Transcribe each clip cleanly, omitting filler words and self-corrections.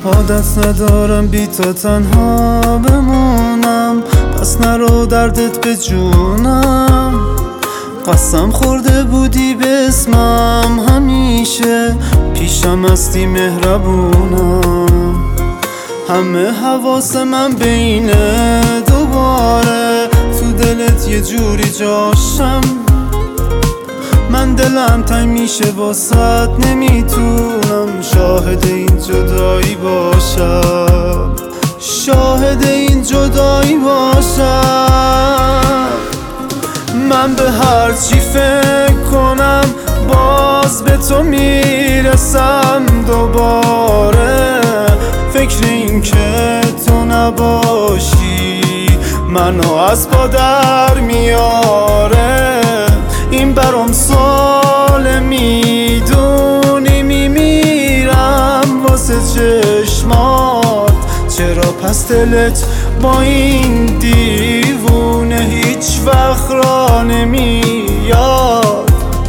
عادت ندارم بی تو تنها بمونم، پس نرو دردت به جونم. قسم خورده بودی به اسمم، همیشه پیشم هستی مهربونم. همه حواس من بینه، دوباره تو دلت یه جوری جاشم. من دلم تنگ میشه واسط، نمیتونم شاهد این جدایی باشم، شاهد این جدایی باشم. من به هر چی فکر کنم باز به تو میرسم دوباره. فکر این که تو نباشی منو از پا در میاره. این برام ساله، میدونی میمیرم واسه چشمات. چرا پس دلت با این دیوونه هیچ وقت را نمیاد؟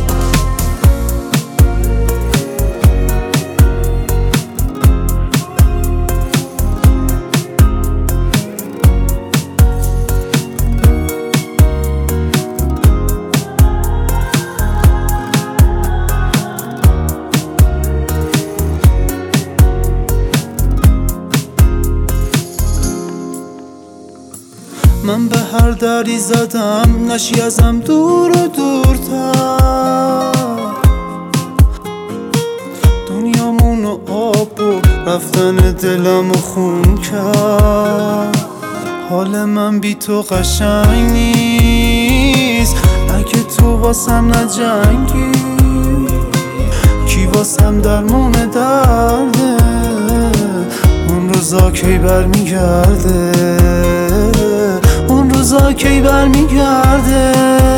من به هر دری زدم نشی ازم دور و دورتر. دنیامونو آب و رفتن دلم و خون کرد. حال من بی تو قشنگ نیست، اگه تو واسم نجنگی. کی واسم درمون درده، اون روزا کی برمیگرده، اون روزا کی برمیگرده.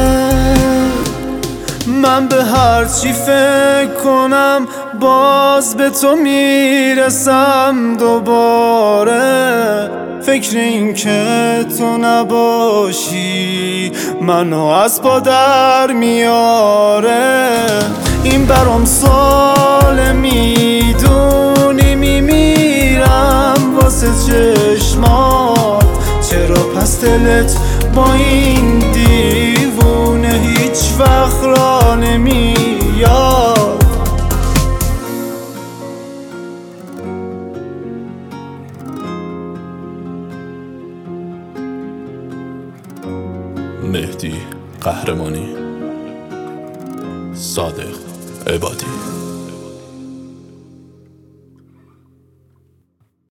من به هر چی فکر کنم باز به تو میرسم دوباره. فکر این که تو نباشی منو از پا در میاره. این برام ساله، میدونی میمیرم واسه چشمات. چرا پس دلت با این دیوونه هیچ وقت را نمیاد؟ مهدی قهرمانی، صادق عبادی.